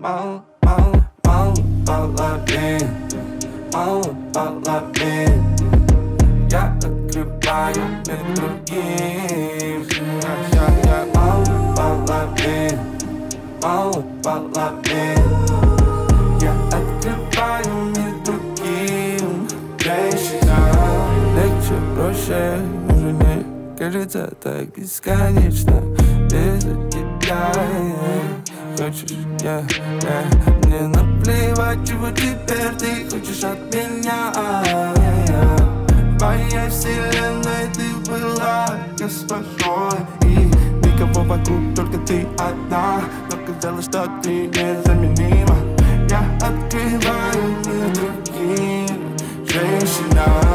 половин, мало половин. Я открываю мир другим. Мало половин. Я открываю мир другим. Женщина, легче, проще, уже не кажется так бесконечно. Без тебя, хочешь, мне наплевать, чего теперь ты хочешь от меня. В моей вселенной ты была госпожой, и никого вокруг, только ты одна. Но казалось, что ты незаменима. Я открываю мир другим. Женщина.